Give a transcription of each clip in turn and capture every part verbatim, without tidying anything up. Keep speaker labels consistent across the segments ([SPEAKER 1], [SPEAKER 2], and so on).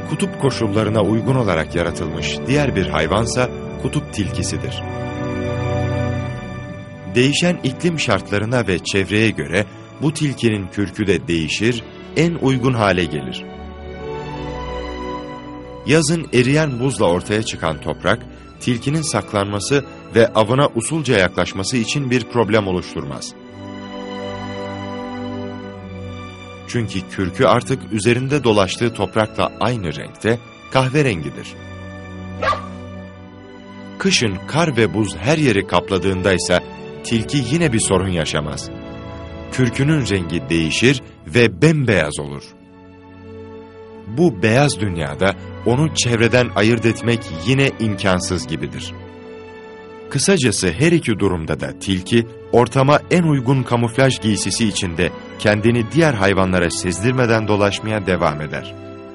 [SPEAKER 1] kutup koşullarına uygun olarak yaratılmış diğer bir hayvansa kutup tilkisidir. Değişen iklim şartlarına ve çevreye göre bu tilkinin kürkü de değişir, en uygun hale gelir. Yazın eriyen buzla ortaya çıkan toprak, tilkinin saklanması ve avına usulca yaklaşması için bir problem oluşturmaz. Çünkü kürkü artık üzerinde dolaştığı toprakla aynı renkte, kahverengidir. Kışın kar ve buz her yeri kapladığında ise tilki yine bir sorun yaşamaz. Kürkünün rengi değişir ve bembeyaz olur. Bu beyaz dünyada onu çevreden ayırt etmek yine imkansız gibidir. Kısacası her iki durumda da tilki, ortama en uygun kamuflaj giysisi içinde kendini diğer hayvanlara sezdirmeden dolaşmaya devam eder.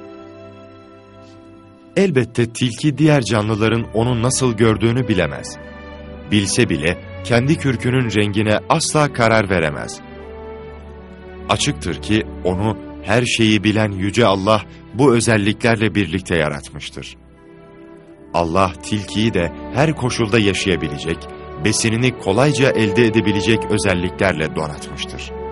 [SPEAKER 1] Elbette tilki diğer canlıların onu nasıl gördüğünü bilemez. Bilse bile kendi kürkünün rengine asla karar veremez. Açıktır ki onu her şeyi bilen Yüce Allah bu özelliklerle birlikte yaratmıştır. Allah tilkiyi de her koşulda yaşayabilecek, besinini kolayca elde edebilecek özelliklerle donatmıştır.